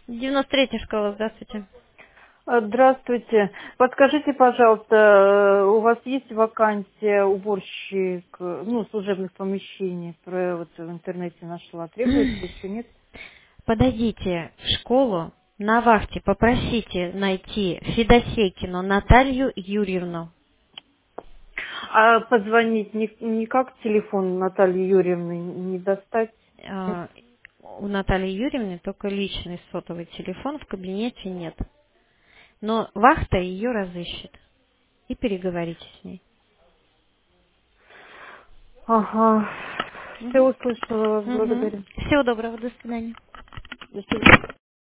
93-я школа, здравствуйте. Здравствуйте. Подскажите, пожалуйста, у вас есть вакансия уборщик, служебных помещений? Вот в интернете нашла. Требуется еще нет? Подойдите в школу, на вахте попросите найти Федосейкину Наталью Юрьевну. А позвонить никак телефон Натальи Юрьевны не достать? Нет? А, У Натальи Юрьевны только личный сотовый телефон, в кабинете нет. Но вахта ее разыщет. И переговорите с ней. Ага. Все Мгм. услышала вас. Мгм. Благодарю. Всего доброго, до свидания. До свидания.